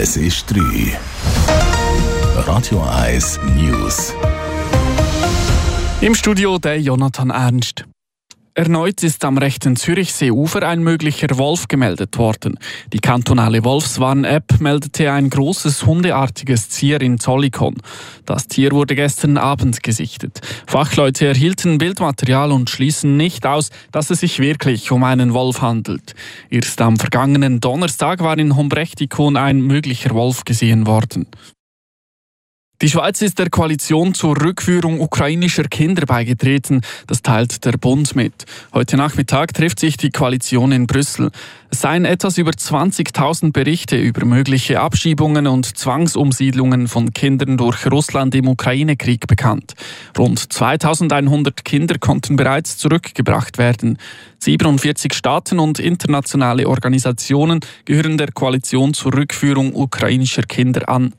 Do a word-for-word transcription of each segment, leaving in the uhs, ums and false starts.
Es ist drei. Radio eins News. Im Studio der Jonathan Ernst. Erneut ist am rechten Zürichseeufer ein möglicher Wolf gemeldet worden. Die kantonale Wolfswarn-App meldete ein großes hundeartiges Tier in Zollikon. Das Tier wurde gestern Abend gesichtet. Fachleute erhielten Bildmaterial und schließen nicht aus, dass es sich wirklich um einen Wolf handelt. Erst am vergangenen Donnerstag war in Hombrechtikon ein möglicher Wolf gesehen worden. Die Schweiz ist der Koalition zur Rückführung ukrainischer Kinder beigetreten. Das teilt der Bund mit. Heute Nachmittag trifft sich die Koalition in Brüssel. Es seien etwas über zwanzigtausend Berichte über mögliche Abschiebungen und Zwangsumsiedlungen von Kindern durch Russland im Ukraine-Krieg bekannt. Rund zweitausendeinhundert Kinder konnten bereits zurückgebracht werden. siebenundvierzig Staaten und internationale Organisationen gehören der Koalition zur Rückführung ukrainischer Kinder an.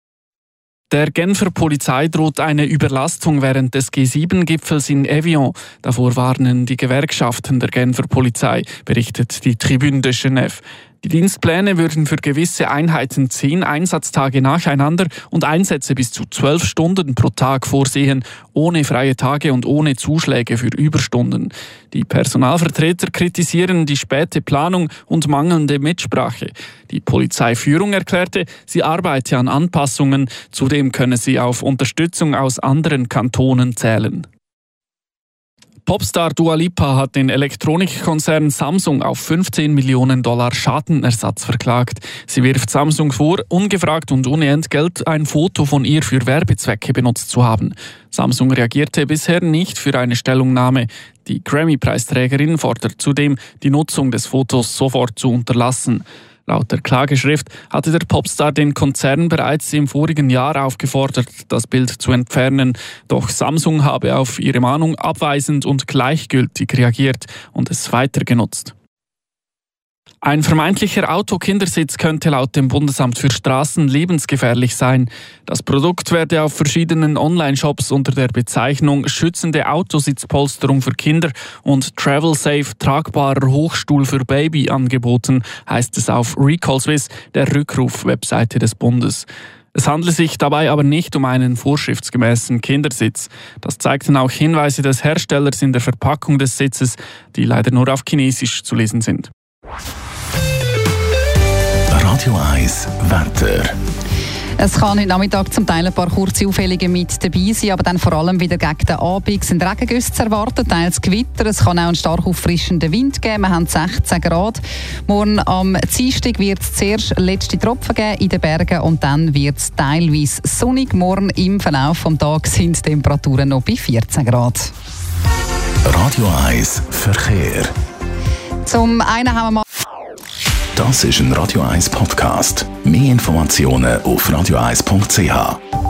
Der Genfer Polizei droht eine Überlastung während des G sieben Gipfels in Evian. Davor warnen die Gewerkschaften der Genfer Polizei, berichtet die Tribune de Genève. Die Dienstpläne würden für gewisse Einheiten zehn Einsatztage nacheinander und Einsätze bis zu zwölf Stunden pro Tag vorsehen, ohne freie Tage und ohne Zuschläge für Überstunden. Die Personalvertreter kritisieren die späte Planung und mangelnde Mitsprache. Die Polizeiführung erklärte, sie arbeite an Anpassungen, zudem könne sie auf Unterstützung aus anderen Kantonen zählen. Popstar Dua Lipa hat den Elektronikkonzern Samsung auf fünfzehn Millionen Dollar Schadenersatz verklagt. Sie wirft Samsung vor, ungefragt und ohne Entgelt ein Foto von ihr für Werbezwecke benutzt zu haben. Samsung reagierte bisher nicht für eine Stellungnahme. Die Grammy-Preisträgerin fordert zudem, die Nutzung des Fotos sofort zu unterlassen. Laut der Klageschrift hatte der Popstar den Konzern bereits im vorigen Jahr aufgefordert, das Bild zu entfernen. Doch Samsung habe auf ihre Mahnung abweisend und gleichgültig reagiert und es weiter genutzt. Ein vermeintlicher Autokindersitz könnte laut dem Bundesamt für Straßen lebensgefährlich sein. Das Produkt werde auf verschiedenen Online-Shops unter der Bezeichnung schützende Autositzpolsterung für Kinder und Travel Safe tragbarer Hochstuhl für Baby angeboten, heißt es auf Recall Swiss, der Rückruf-Webseite des Bundes. Es handle sich dabei aber nicht um einen vorschriftsgemäßen Kindersitz. Das zeigten auch Hinweise des Herstellers in der Verpackung des Sitzes, die leider nur auf Chinesisch zu lesen sind. Radio eins Wetter. Es kann heute Nachmittag zum Teil ein paar kurze Aufhellungen mit dabei sein, aber dann vor allem wieder gegen den Abend sind Regengüsse zu erwarten, teils Gewitter. Es kann auch einen stark auffrischenden Wind geben. Wir haben sechzehn Grad. Morgen am Dienstag wird es zuerst letzte Tropfen geben in den Bergen und dann wird es teilweise sonnig. Morgen im Verlauf des Tages sind die Temperaturen noch bei vierzehn Grad. Radio eins Verkehr. Zum einen haben wir mal Das ist ein Radio eins Podcast. Mehr Informationen auf radio eins punkt c h.